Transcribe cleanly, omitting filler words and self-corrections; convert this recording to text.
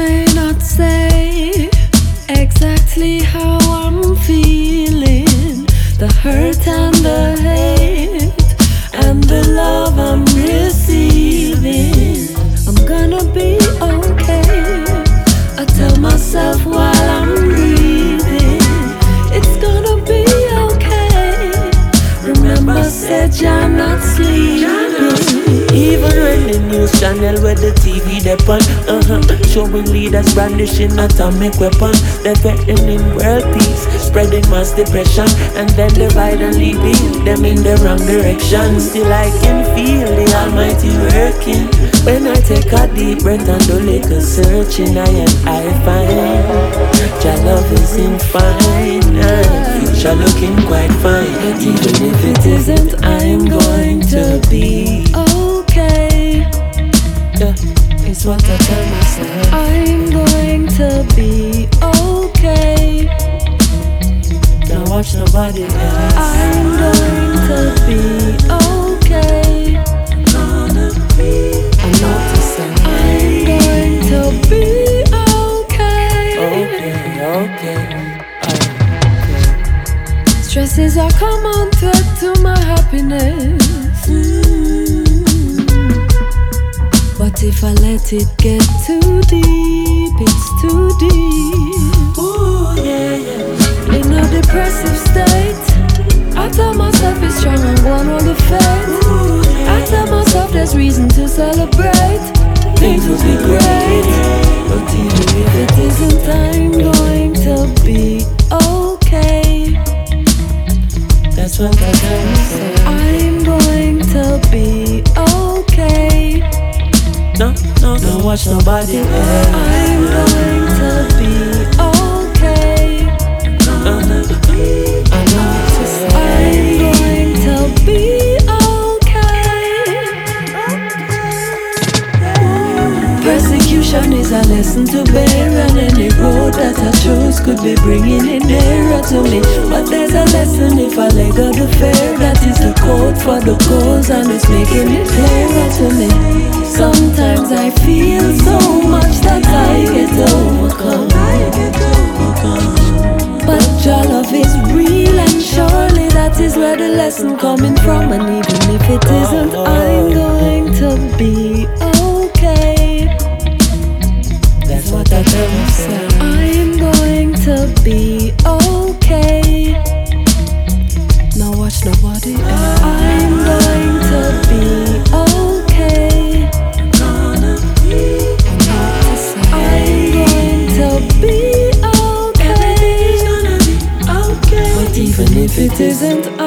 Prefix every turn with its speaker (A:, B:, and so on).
A: may not say exactly how I'm feeling, the hurt and the hate and the love I'm receiving. I'm gonna be okay, I tell myself while I'm breathing. It's gonna be okay. Remember, said you're not sleeping. Even when the news channel with the TV depon, showing leaders brandishing atomic weapons, they're threatening world peace, spreading mass depression, and then divide and leading them in the wrong direction. Still I can feel the Almighty working. When I take a deep breath and do little searching, I find your love is infinite, future looking quite fine. But even if it isn't, I'm going to be okay. Yeah, it's what I tell myself. I'm going to be okay. Don't watch nobody else. I'm going to be okay. I'm going to be okay. Stresses are common threat to my happiness. But if I let it get too deep, it's too deep. Ooh, yeah. In a depressive state, I tell myself it's strong and one on the faith. I tell myself there's reason to celebrate. Things will be great. But even if it isn't, I'm going to be okay. That's what I tell myself. I'm going to be okay. No, watch nobody else. I'm going to be okay. I'm going to be okay. Persecution is a lesson to bear, and any road that I chose could be bringing it nearer to me. But there's a lesson if I let go the fear. That is the code for the cause, and it's making it clearer to me. Sometimes I feel so much that I get overcome. But your love is real, and surely that is where the lesson coming from. And even if it isn't, I'm going to be okay. That's what I tell myself. I'm going to be okay. Now watch nobody else. I'm going to be okay. I'm going to be okay. But even if it isn't,